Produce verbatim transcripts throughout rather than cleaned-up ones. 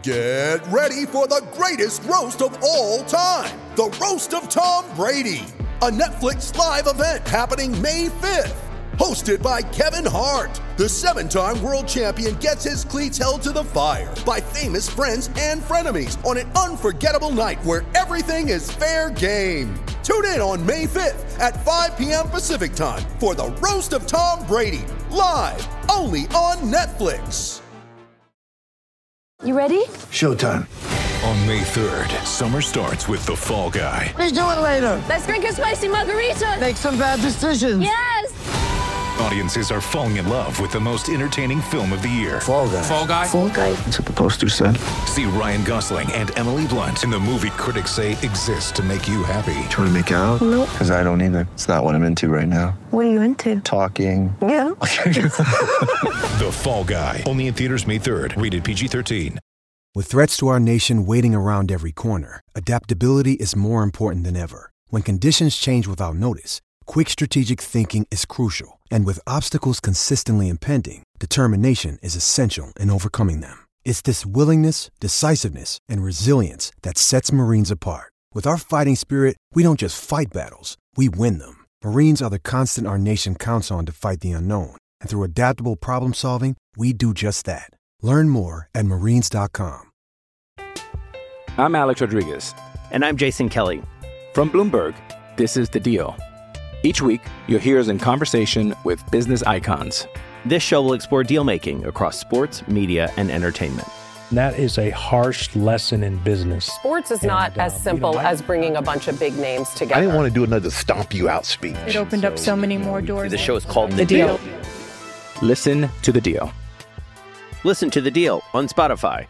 Get ready for the greatest roast of all time, the Roast of Tom Brady, a Netflix live event happening May fifth. Hosted by Kevin Hart, the seven-time world champion gets his cleats held to the fire by famous friends and frenemies on an unforgettable night where everything is fair game. Tune in on May fifth at five p.m. Pacific time for the Roast of Tom Brady, live only on Netflix. You ready? Showtime. On May third, summer starts with The Fall Guy. Let's do it later. Let's drink a spicy margarita. Make some bad decisions. Yes. Audiences are falling in love with the most entertaining film of the year. Fall Guy. Fall Guy? Fall Guy. That's what the poster said. See Ryan Gosling and Emily Blunt in the movie critics say exists to make you happy. Trying to make it out? Nope. Because I don't either. It's not what I'm into right now. What are you into? Talking. Yeah. The Fall Guy. Only in theaters May third. Rated P G thirteen. With threats to our nation waiting around every corner, adaptability is more important than ever. When conditions change without notice, quick strategic thinking is crucial. And with obstacles consistently impending, determination is essential in overcoming them. It's this willingness, decisiveness, and resilience that sets Marines apart. With our fighting spirit, we don't just fight battles, we win them. Marines are the constant our nation counts on to fight the unknown. And through adaptable problem solving, we do just that. Learn more at marines dot com. I'm Alex Rodriguez. And I'm Jason Kelly. From Bloomberg, this is The Deal. Each week, you'll hear us in conversation with business icons. This show will explore deal-making across sports, media, and entertainment. That is a harsh lesson in business. Sports is not and, uh, as simple you know, as bringing a bunch of big names together. I didn't want to do another stomp you out speech. It opened up so many more doors. The show is called The, The deal. Deal. Listen to The Deal. Listen to The Deal on Spotify.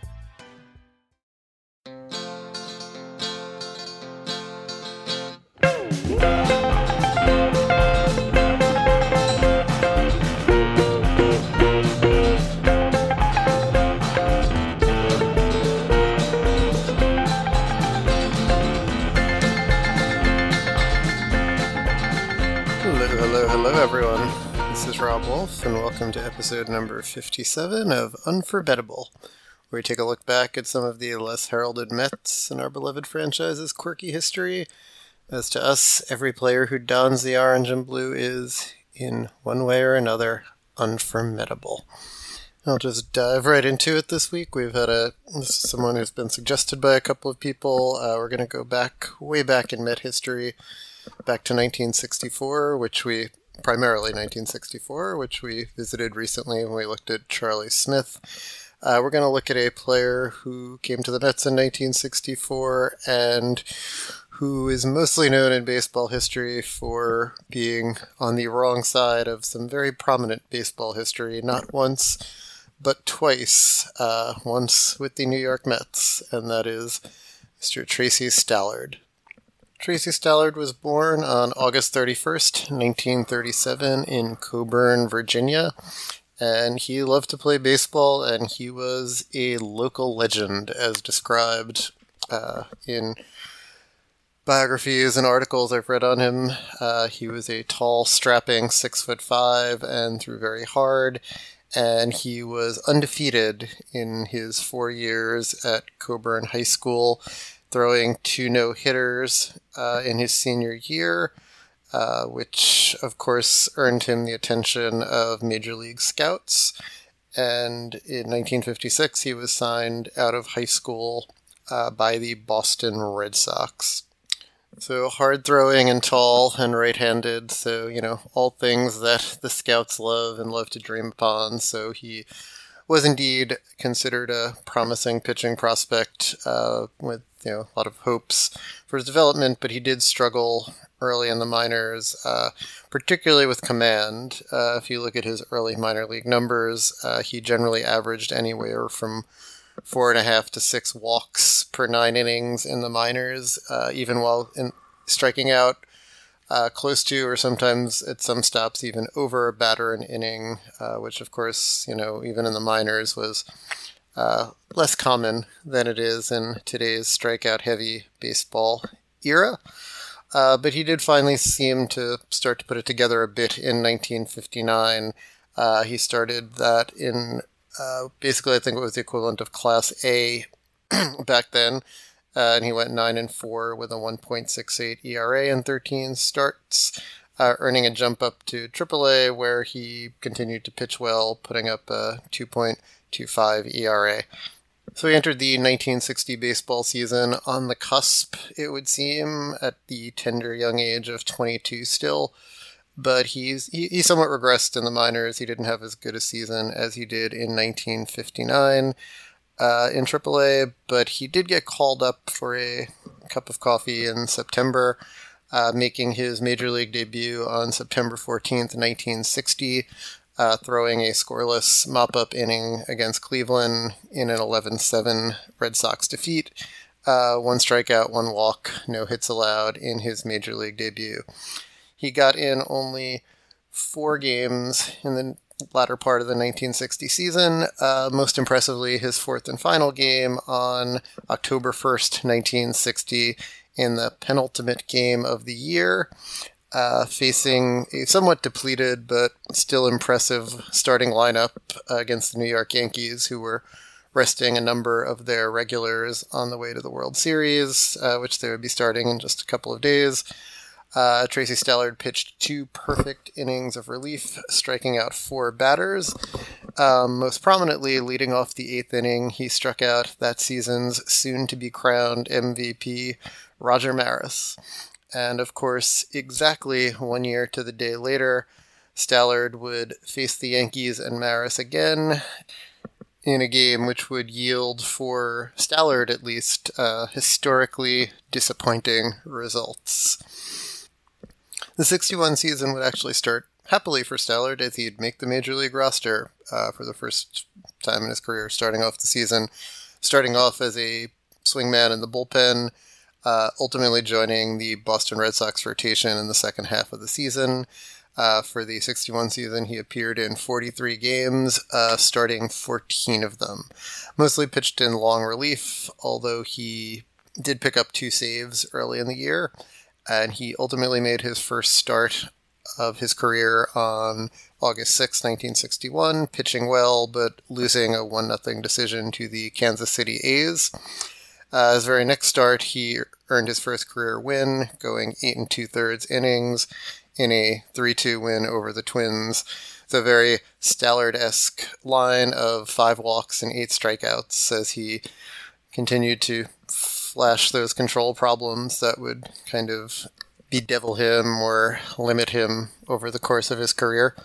Everyone, this is Rob Wolf, and welcome to episode number fifty-seven of Unforgettable, where we take a look back at some of the less heralded Mets in our beloved franchise's quirky history. As to us, every player who dons the orange and blue is, in one way or another, unforgettable. I'll just dive right into it this week. We've had a this is someone who's been suggested by a couple of people. Uh, we're going to go back, way back in Met history, back to nineteen sixty-four, which we primarily nineteen sixty-four, which we visited recently when we looked at Charlie Smith. Uh, we're going to look at a player who came to the Mets in nineteen sixty-four and who is mostly known in baseball history for being on the wrong side of some very prominent baseball history, not once, but twice. Uh, once with the New York Mets, and that is Mister Tracy Stallard. Tracy Stallard was born on August thirty-first, nineteen thirty-seven in Coburn, Virginia, and he loved to play baseball, and he was a local legend as described uh, in biographies and articles I've read on him. Uh, he was a tall, strapping six foot five and threw very hard, and he was undefeated in his four years at Coburn High School, throwing two no-hitters uh, in his senior year, uh, which, of course, earned him the attention of Major League scouts. And in nineteen fifty-six, he was signed out of high school uh, by the Boston Red Sox. So hard-throwing and tall and right-handed, so, you know, all things that the scouts love and love to dream upon. So he was indeed considered a promising pitching prospect uh, with you know, a lot of hopes for his development, but he did struggle early in the minors, uh, particularly with command. Uh, if you look at his early minor league numbers, uh, he generally averaged anywhere from four and a half to six walks per nine innings in the minors, uh, even while in striking out uh, close to, or sometimes at some stops even over a batter an inning, uh, which of course, you know, even in the minors was Uh, less common than it is in today's strikeout-heavy baseball era. Uh, but he did finally seem to start to put it together a bit in nineteen fifty-nine. Uh, he started that in uh, basically, I think it was the equivalent of Class A back then. Uh, and he went nine and four with a one point six eight E R A and thirteen starts, uh, earning a jump up to triple A, where he continued to pitch well, putting up a two point two five E R A. So he entered the nineteen sixty baseball season on the cusp, it would seem, at the tender young age of twenty-two still. But he's he, he somewhat regressed in the minors. He didn't have as good a season as he did in nineteen fifty-nine. Uh, in triple A, but he did get called up for a cup of coffee in September, uh, making his major league debut on September fourteenth, nineteen sixty, uh, throwing a scoreless mop-up inning against Cleveland in an eleven seven Red Sox defeat. Uh, one strikeout, one walk, no hits allowed in his major league debut. He got in only four games in the latter part of the nineteen sixty season, uh, most impressively his fourth and final game on October first, nineteen sixty, in the penultimate game of the year, uh, facing a somewhat depleted but still impressive starting lineup uh, against the New York Yankees, who were resting a number of their regulars on the way to the World Series, uh, which they would be starting in just a couple of days. Uh, Tracy Stallard pitched two perfect innings of relief, striking out four batters. Um, most prominently, leading off the eighth inning, he struck out that season's soon-to-be-crowned M V P, Roger Maris. And, of course, exactly one year to the day later, Stallard would face the Yankees and Maris again in a game which would yield, for Stallard at least, uh, historically disappointing results. The sixty-one season would actually start happily for Stallard, as he'd make the Major League roster uh, for the first time in his career, starting off the season, starting off as a swingman in the bullpen, uh, ultimately joining the Boston Red Sox rotation in the second half of the season. Uh, for the sixty-one season, he appeared in forty-three games, uh, starting fourteen of them. Mostly pitched in long relief, although he did pick up two saves early in the year. And he ultimately made his first start of his career on August sixth, nineteen sixty-one, pitching well, but losing a one nothing decision to the Kansas City A's. Uh, his very next start, he earned his first career win, going eight and two-thirds innings in a three two win over the Twins. It's a very Stallard-esque line of five walks and eight strikeouts as he continued to flash those control problems that would kind of bedevil him or limit him over the course of his career.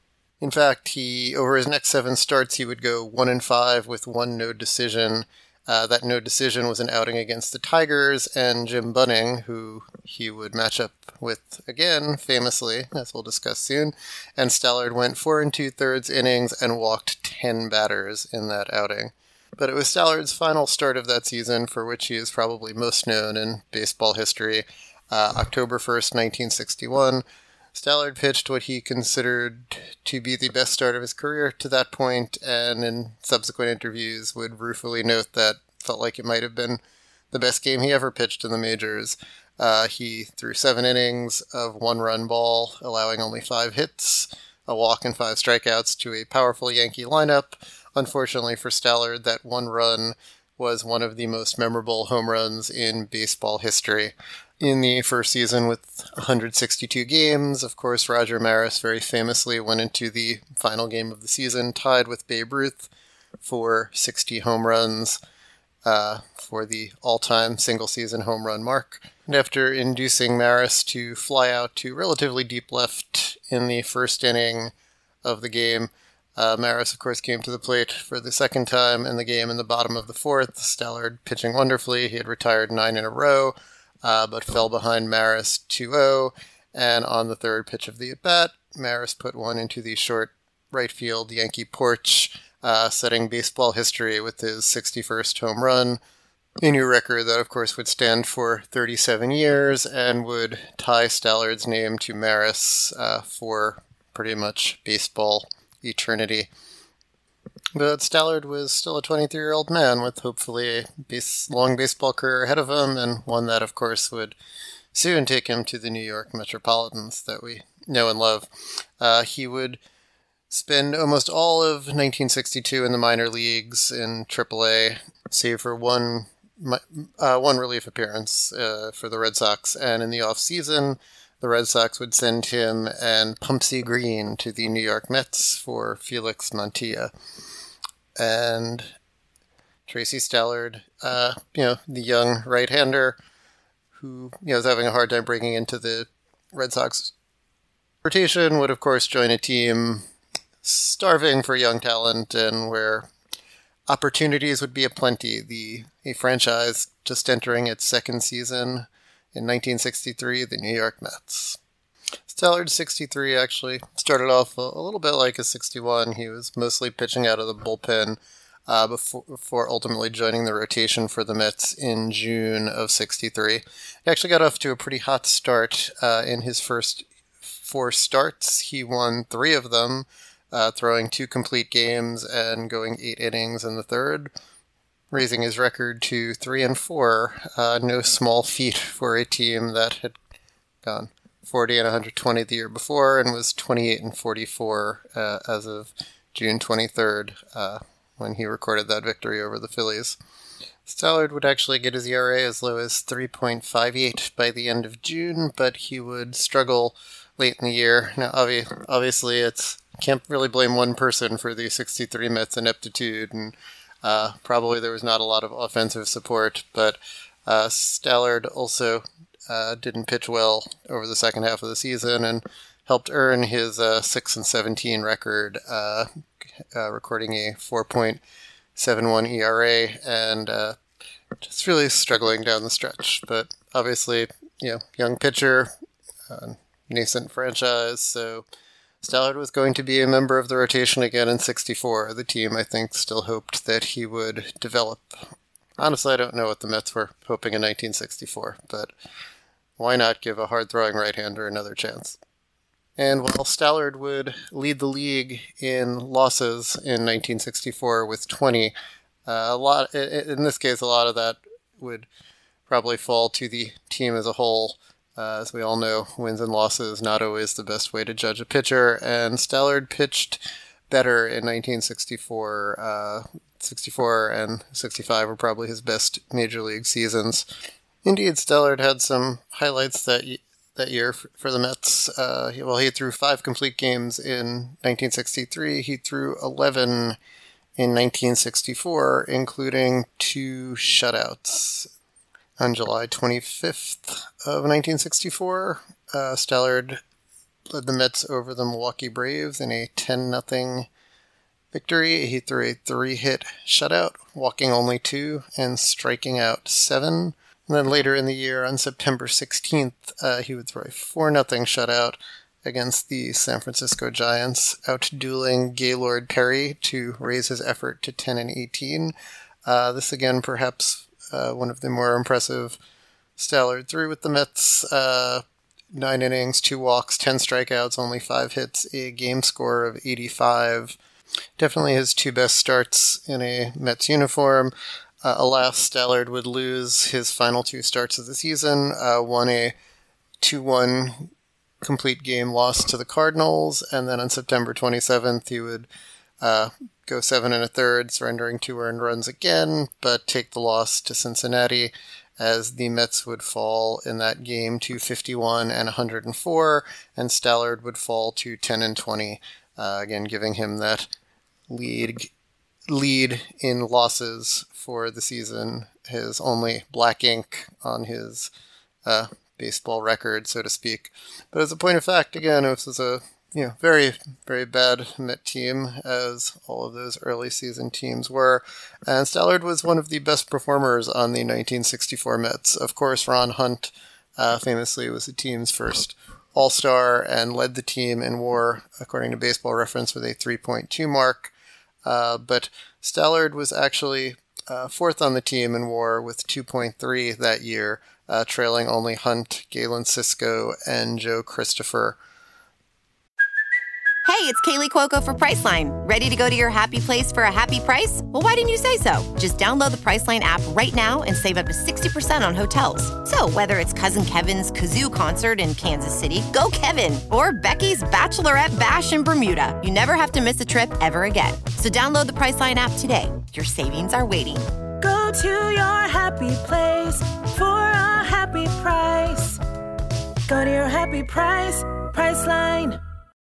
In fact, he over his next seven starts, he would go one and five with one no decision. Uh, that no decision was an outing against the Tigers and Jim Bunning, who he would match up with again, famously, as we'll discuss soon. And Stallard went four and two-thirds innings and walked ten batters in that outing. But it was Stallard's final start of that season, for which he is probably most known in baseball history. Uh, October first, nineteen sixty-one, Stallard pitched what he considered to be the best start of his career to that point, and in subsequent interviews would ruefully note that felt like it might have been the best game he ever pitched in the majors. Uh, he threw seven innings of one-run ball, allowing only five hits, a walk and five strikeouts to a powerful Yankee lineup. Unfortunately for Stallard, that one run was one of the most memorable home runs in baseball history. In the first season with one hundred sixty-two games, of course, Roger Maris very famously went into the final game of the season tied with Babe Ruth for sixty home runs uh, for the all-time single-season home run mark. And after inducing Maris to fly out to relatively deep left in the first inning of the game, Uh, Maris, of course, came to the plate for the second time in the game in the bottom of the fourth. Stallard pitching wonderfully. He had retired nine in a row, uh, but fell behind Maris two oh. And on the third pitch of the at-bat, Maris put one into the short right field Yankee porch, uh, setting baseball history with his sixty-first home run. A new record that, of course, would stand for thirty-seven years and would tie Stallard's name to Maris uh, for pretty much baseball eternity. But Stallard was still a twenty-three-year-old man with hopefully a base, long baseball career ahead of him, and one that, of course, would soon take him to the New York Metropolitans that we know and love. Uh, he would spend almost all of nineteen sixty-two in the minor leagues in triple A, save for one uh, one relief appearance uh, for the Red Sox. And in the off-season, the Red Sox would send him and Pumpsie Green to the New York Mets for Felix Mantilla. And Tracy Stallard, uh, you know, the young right-hander who, you know, is having a hard time breaking into the Red Sox rotation, would of course join a team starving for young talent and where opportunities would be aplenty. The a franchise just entering its second season in nineteen sixty-three, the New York Mets. Stallard's sixty-three actually started off a, a little bit like a sixty-one. He was mostly pitching out of the bullpen uh, before, before ultimately joining the rotation for the Mets in June of sixty-three. He actually got off to a pretty hot start uh, in his first four starts. He won three of them, uh, throwing two complete games and going eight innings in the third, raising his record to three and four. Uh, no small feat for a team that had gone forty and one hundred twenty the year before and was twenty-eight and forty-four uh, as of June twenty-third uh, when he recorded that victory over the Phillies. Stallard would actually get his E R A as low as three point five eight by the end of June, but he would struggle late in the year. Now, obvi- obviously, it's can't really blame one person for the sixty-three Mets ineptitude, and uh, probably there was not a lot of offensive support, but uh, Stallard also uh, didn't pitch well over the second half of the season and helped earn his uh, six and seventeen record, uh, uh, recording a four point seven one E R A and uh, just really struggling down the stretch. But obviously, you know, young pitcher, uh, nascent franchise, so Stallard was going to be a member of the rotation again in sixty-four. The team, I think, still hoped that he would develop. Honestly, I don't know what the Mets were hoping in nineteen sixty-four, but why not give a hard-throwing right-hander another chance? And while Stallard would lead the league in losses in nineteen sixty-four with twenty, uh, a lot, in this case, a lot of that would probably fall to the team as a whole. Uh, as we all know, wins and losses not always the best way to judge a pitcher, and Stallard pitched better in nineteen sixty-four. Uh, sixty-four and sixty-five were probably his best major league seasons. Indeed, Stallard had some highlights that y- that year for, for the Mets. Uh, he, well, he threw five complete games in nineteen sixty-three. He threw eleven in nineteen sixty-four, including two shutouts. On July twenty-fifth of nineteen sixty-four, uh, Stallard led the Mets over the Milwaukee Braves in a ten nothing victory. He threw a three-hit shutout, walking only two and striking out seven. And then later in the year, on September sixteenth, uh, he would throw a four nothing shutout against the San Francisco Giants, outdueling Gaylord Perry to raise his effort to ten and eighteen. Uh, this again, perhaps Uh, one of the more impressive Stallard threw with the Mets. Uh, nine innings, two walks, ten strikeouts, only five hits, a game score of eighty-five. Definitely his two best starts in a Mets uniform. Uh, alas, Stallard would lose his final two starts of the season. Uh, won a two one complete game loss to the Cardinals, and then on September twenty-seventh he would uh, go seven and a third, surrendering two earned runs again, but take the loss to Cincinnati as the Mets would fall in that game to fifty-one and one hundred four, and Stallard would fall to ten and twenty, uh, again giving him that lead lead in losses for the season, his only black ink on his uh, baseball record, so to speak. But as a point of fact, again, this was a you know, very, very bad Met team, as all of those early season teams were. And Stallard was one of the best performers on the nineteen sixty-four Mets. Of course, Ron Hunt uh, famously was the team's first All-Star and led the team in WAR, according to Baseball Reference, with a three point two mark. Uh, but Stallard was actually uh, fourth on the team in WAR with two point three that year, uh, trailing only Hunt, Galen Cisco, and Joe Christopher. Hey, it's Kaylee Cuoco for Priceline. Ready to go to your happy place for a happy price? Well, why didn't you say so? Just download the Priceline app right now and save up to sixty percent on hotels. So whether it's Cousin Kevin's Kazoo Concert in Kansas City, go Kevin, or Becky's Bachelorette Bash in Bermuda, you never have to miss a trip ever again. So download the Priceline app today. Your savings are waiting. Go to your happy place for a happy price. Go to your happy price, Priceline.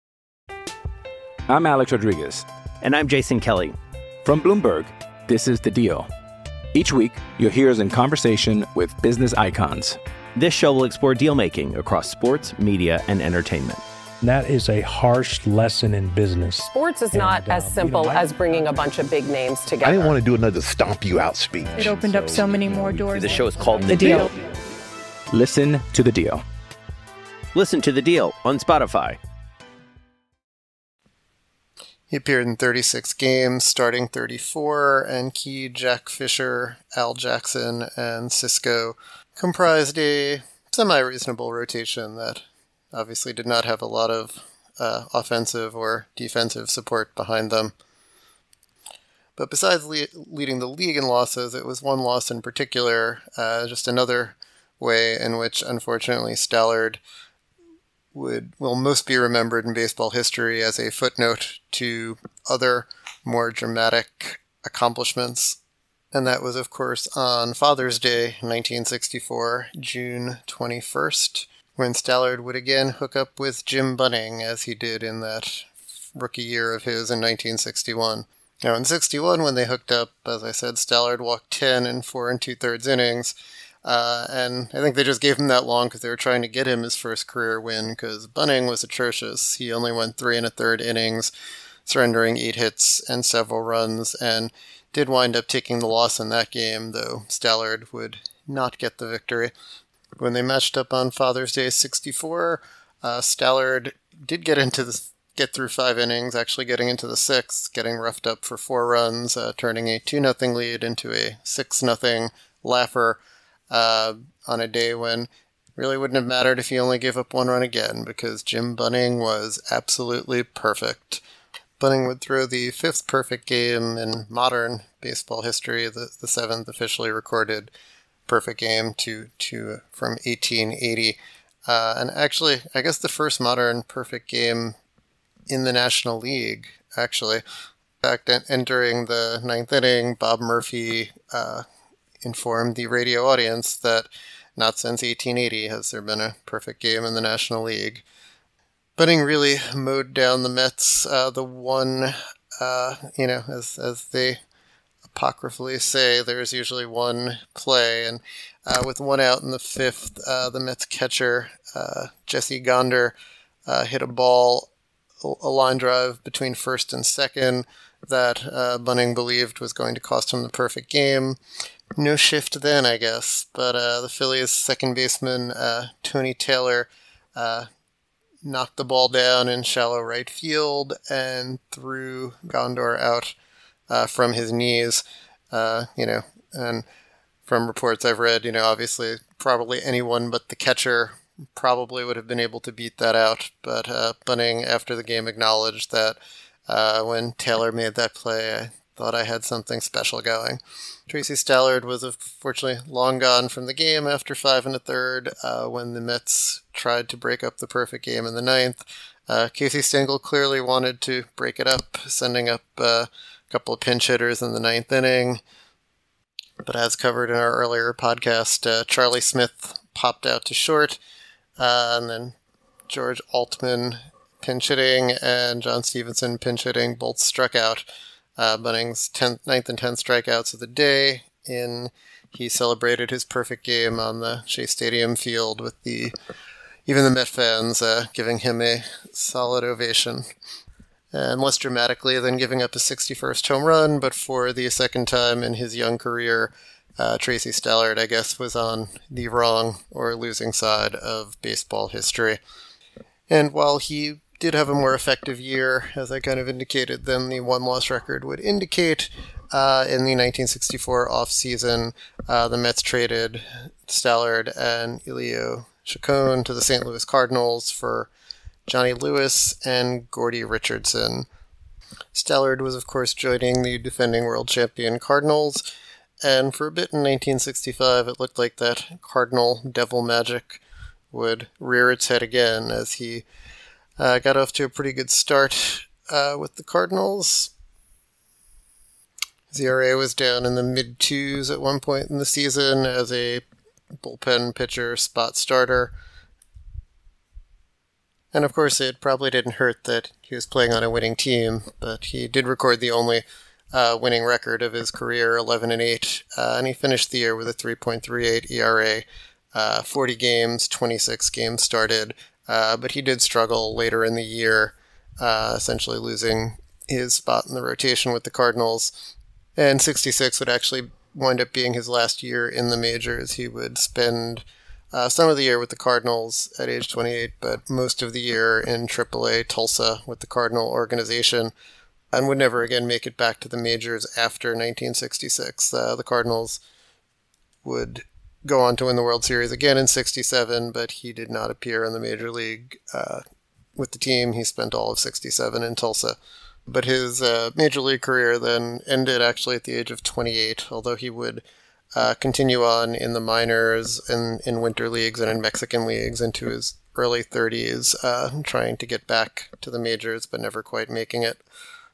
I'm Alex Rodriguez. And I'm Jason Kelly. From Bloomberg, this is The Deal. Each week, you'll hear us in conversation with business icons. This show will explore deal-making across sports, media, and entertainment. That is a harsh lesson in business. Sports is not and, as uh, simple you know, I, as bringing a bunch of big names together. I didn't want to do another stomp you out speech. It opened up so many more doors. The show is called The, The deal. Deal. Listen to The Deal. Listen to The Deal on Spotify. He appeared in thirty-six games, starting thirty-four, and Key, Jack Fisher, Al Jackson, and Cisco comprised a semi-reasonable rotation that obviously did not have a lot of uh, offensive or defensive support behind them. But besides le- leading the league in losses, it was one loss in particular, uh, just another way in which, unfortunately, Stallard would will most be remembered in baseball history as a footnote to other more dramatic accomplishments. And that was, of course, on Father's Day, nineteen sixty-four, June twenty-first, when Stallard would again hook up with Jim Bunning, as he did in that rookie year of his in nineteen sixty-one. Now, in sixty-one, when they hooked up, as I said, Stallard walked ten in four and two-thirds innings. Uh, and I think they just gave him that long because they were trying to get him his first career win, because Bunning was atrocious. He only went three and a third innings, surrendering eight hits and several runs, and did wind up taking the loss in that game, though Stallard would not get the victory. When they matched up on Father's Day sixty-four, uh, Stallard did get into the get through five innings, actually getting into the sixth, getting roughed up for four runs, uh, turning a two nothing lead into a six nothing laugher. Uh, on a day when it really wouldn't have mattered if he only gave up one run again, because Jim Bunning was absolutely perfect. Bunning would throw the fifth perfect game in modern baseball history, the, the seventh officially recorded perfect game to, to from eighteen eighty. Uh, and actually, I guess the first modern perfect game in the National League, actually. In fact, entering the ninth inning, Bob Murphy uh, informed the radio audience that not since eighteen eighty has there been a perfect game in the National League. Bunning really mowed down the Mets. Uh, the one, uh, you know, as as they apocryphally say, there's usually one play, and uh, with one out in the fifth, uh, the Mets catcher, uh, Jesse Gonder, uh, hit a ball, a line drive between first and second that uh, Bunning believed was going to cost him the perfect game. No shift then, I guess, but uh, the Phillies' second baseman, uh, Tony Taylor, uh, knocked the ball down in shallow right field and threw Gondor out uh, from his knees. Uh, you know, and from reports I've read, you know, obviously probably anyone but the catcher probably would have been able to beat that out, but uh, Bunning, after the game, acknowledged that uh, when Taylor made that play, I thought I had something special going. Tracy Stallard was unfortunately long gone from the game after five and a third uh, when the Mets tried to break up the perfect game in the ninth. Uh, Casey Stengel clearly wanted to break it up, sending up uh, a couple of pinch hitters in the ninth inning. But as covered in our earlier podcast, uh, Charlie Smith popped out to short, uh, and then George Altman pinch hitting and John Stevenson pinch hitting both struck out. Uh, Bunning's tenth, ninth and tenth strikeouts of the day. In he celebrated his perfect game on the Shea Stadium field with the even the Met fans uh, giving him a solid ovation. And less dramatically than giving up his sixty-first home run, but for the second time in his young career, uh, Tracy Stallard, I guess, was on the wrong or losing side of baseball history. And while he did have a more effective year, as I kind of indicated, than the one-loss record would indicate, uh, in the nineteen sixty-four offseason, uh, the Mets traded Stallard and Elio Chacon to the Saint Louis Cardinals for Johnny Lewis, and Gordie Richardson. Stallard was, of course, joining the defending world champion Cardinals, and for a bit in nineteen sixty-five, it looked like that Cardinal devil magic would rear its head again as he uh, got off to a pretty good start uh, with the Cardinals. His E R A was down in the mid-twos at one point in the season as a bullpen pitcher, spot starter. And of course, it probably didn't hurt that he was playing on a winning team, but he did record the only uh, winning record of his career, eleven and eight, uh, and he finished the year with a three point three eight E R A, uh, forty games, twenty-six games started, uh, but he did struggle later in the year, uh, essentially losing his spot in the rotation with the Cardinals, and sixty-six would actually wind up being his last year in the majors. He would spend Uh, some of the year with the Cardinals at age twenty-eight, but most of the year in triple A Tulsa with the Cardinal organization, and would never again make it back to the majors after nineteen sixty-six. Uh, the Cardinals would go on to win the World Series again in sixty-seven, but he did not appear in the major league uh, with the team. He spent all of sixty-seven in Tulsa. But his uh, major league career then ended actually at the age of twenty-eight, although he would Uh, continue on in the minors and in winter leagues and in Mexican leagues into his early thirties, uh, trying to get back to the majors, but never quite making it.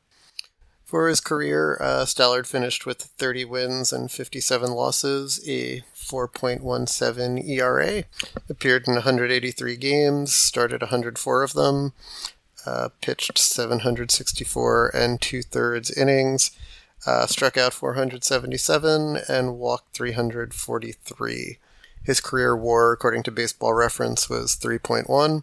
For his career, uh, Stallard finished with thirty wins and fifty-seven losses, a four point one seven E R A, appeared in one hundred eighty-three games, started one hundred four of them, uh, pitched seven hundred sixty-four and two-thirds innings, Uh, struck out four hundred seventy-seven and walked three hundred forty-three. His career W A R, according to Baseball Reference, was three point one.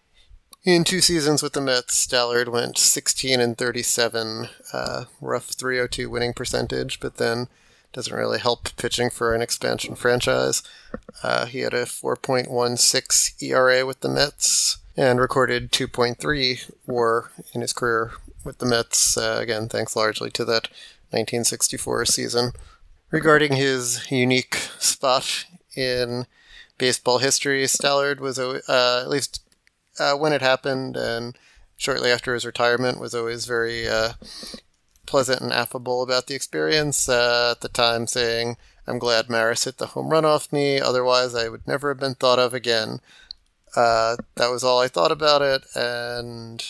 In two seasons with the Mets, Stallard went sixteen and thirty-seven, uh, rough three oh two winning percentage, but then doesn't really help pitching for an expansion franchise. Uh, he had a four point one six E R A with the Mets and recorded two point three W A R in his career with the Mets, uh, again, thanks largely to that nineteen sixty-four season. Regarding his unique spot in baseball history, Stallard was, uh, at least uh, when it happened and shortly after his retirement, was always very uh, pleasant and affable about the experience, uh, at the time saying, "I'm glad Maris hit the home run off me, otherwise I would never have been thought of again. Uh, that was all I thought about it, and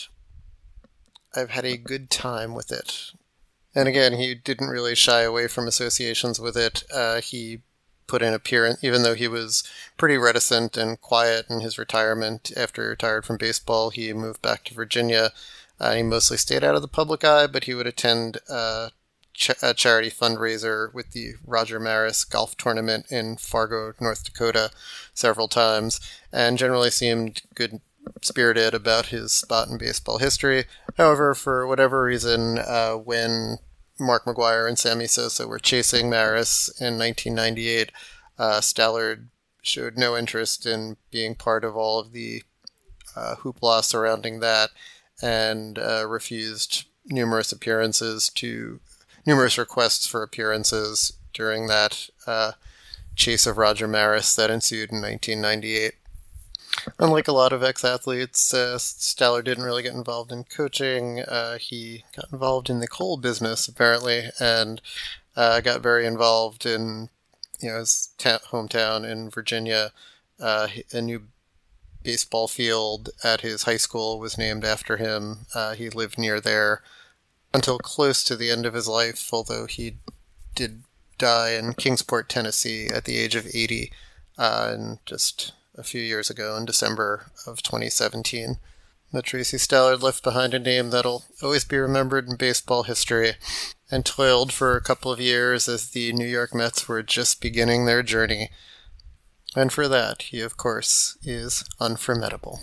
I've had a good time with it." And again, he didn't really shy away from associations with it. Uh, he put in appearance, even though he was pretty reticent and quiet in his retirement. After he retired from baseball, he moved back to Virginia. Uh, he mostly stayed out of the public eye, but he would attend uh, ch- a charity fundraiser with the Roger Maris golf tournament in Fargo, North Dakota, several times, and generally seemed good spirited about his spot in baseball history. However, for whatever reason, uh, when Mark McGwire and Sammy Sosa were chasing Maris in nineteen ninety-eight, uh, Stallard showed no interest in being part of all of the uh, hoopla surrounding that, and uh, refused numerous appearances to numerous requests for appearances during that uh, chase of Roger Maris that ensued in nineteen ninety-eight. Unlike a lot of ex-athletes, uh, Stallard didn't really get involved in coaching. Uh, he got involved in the coal business, apparently, and uh, got very involved in, you know, his ta- hometown in Virginia. Uh, a new baseball field at his high school was named after him. Uh, he lived near there until close to the end of his life, although he did die in Kingsport, Tennessee at the age of eighty, uh, and just a few years ago in December of twenty seventeen. But Tracy Stallard left behind a name that'll always be remembered in baseball history, and toiled for a couple of years as the New York Mets were just beginning their journey. And for that, he, of course, is unforgettable.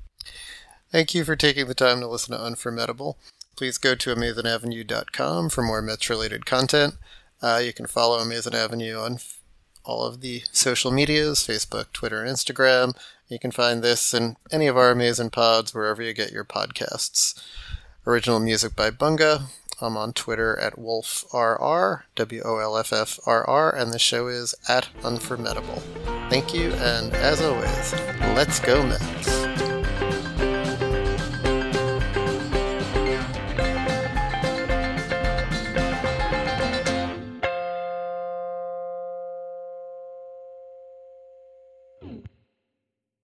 Thank you for taking the time to listen to Unforgettable. Please go to amazin avenue dot com for more Mets-related content. Uh, you can follow Amazin' Avenue on all of the social medias, Facebook, Twitter, and Instagram. You can find this and any of our Amazin' Pods wherever you get your podcasts. Original music by Bunga. I'm on Twitter at WolfRR, W O L F F R R, and the show is at Unforgettable. Thank you, and as always, let's go Mets!